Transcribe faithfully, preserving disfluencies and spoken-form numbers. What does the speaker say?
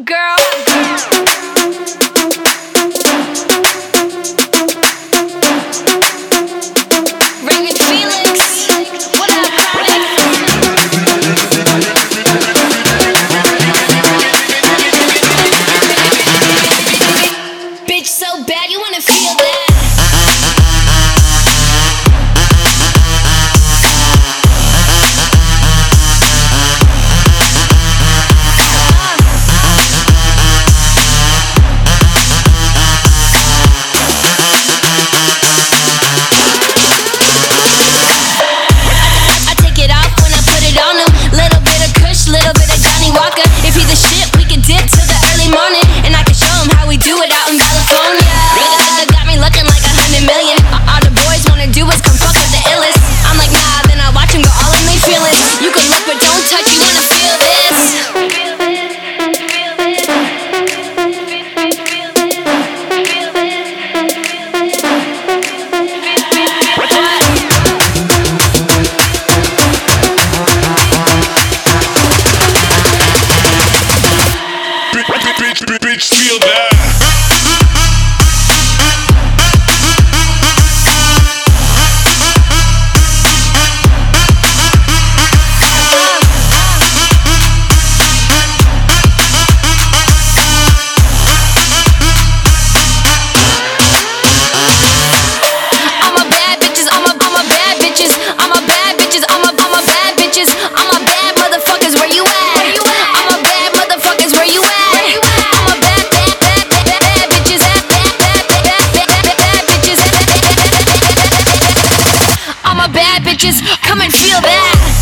girl. Raymond Felix, what up, Chronic? Bitch, so bad you wanna feel that. If he's the shit, we can dip till the early morning, and I can show him how we do it out in California. Got me looking like a hundred million. All the boys wanna do is come fuck with the illest. I'm like, nah, then I watch him go all in their feelings. You can look but don't touch, you wanna feel this. Bitch, feel that. I'm a bad bitches, I'm a, I'm a bad bitches, I'm a bad bitches, I'm a, I'm a bad bitches, I'm a bad motherfuckers, where you at? I'm a bad motherfuckers, where you at? Bad bitches, come and feel that.